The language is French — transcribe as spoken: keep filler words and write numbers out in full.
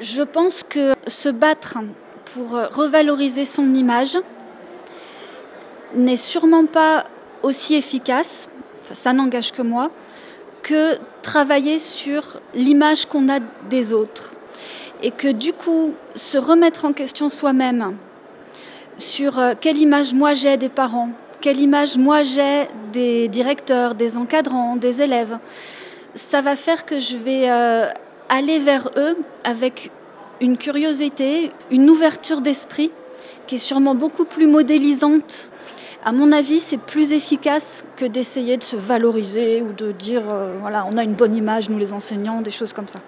Je pense que se battre pour revaloriser son image n'est sûrement pas aussi efficace, enfin, ça n'engage que moi, que travailler sur l'image qu'on a des autres. Et que du coup, se remettre en question soi-même sur euh, quelle image moi j'ai des parents, quelle image moi j'ai des directeurs, des encadrants, des élèves, ça va faire que je vais euh, aller vers eux avec une curiosité, une ouverture d'esprit qui est sûrement beaucoup plus modélisante. À mon avis, c'est plus efficace que d'essayer de se valoriser ou de dire euh, voilà, on a une bonne image, nous les enseignants, des choses comme ça.